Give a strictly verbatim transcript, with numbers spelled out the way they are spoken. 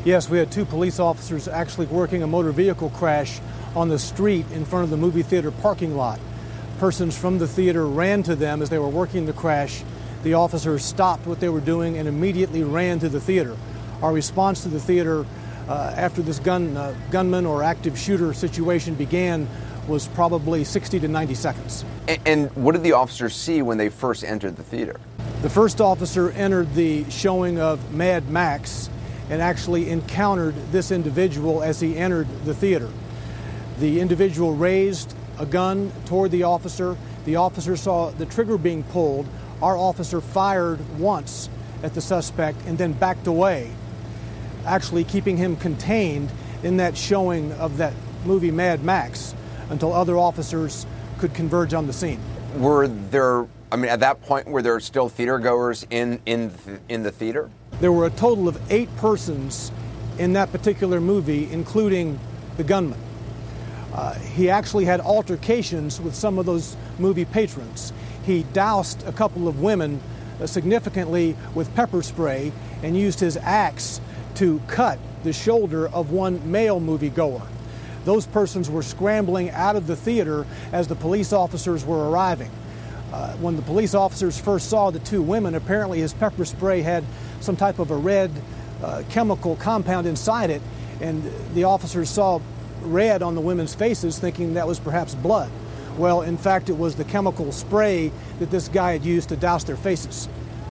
Yes, we had two police officers actually working a motor vehicle crash on the street in front of the movie theater parking lot. Persons from the theater ran to them as they were working the crash. The officers stopped what they were doing and immediately ran to the theater. Our response to the theater uh, after this gun uh, gunman or active shooter situation began was probably sixty to ninety seconds. And, and what did the officers see when they first entered the theater? The first officer entered the showing of Mad Max and actually encountered this individual as he entered the theater. The individual raised a gun toward the officer. The officer saw the trigger being pulled. Our officer fired once at the suspect and then backed away, actually keeping him contained in that showing of that movie Mad Max until other officers could converge on the scene. Were there, I mean, at that point, were there still theater goers in, in, in the theater? There were a total of eight persons in that particular movie, including the gunman. Uh, he actually had altercations with some of those movie patrons. He doused a couple of women uh, significantly with pepper spray and used his axe to cut the shoulder of one male moviegoer. Those persons were scrambling out of the theater as the police officers were arriving. Uh, when the police officers first saw the two women, apparently his pepper spray had some type of a red uh, chemical compound inside it, and the officers saw red on the women's faces, thinking that was perhaps blood. Well, in fact, it was the chemical spray that this guy had used to douse their faces.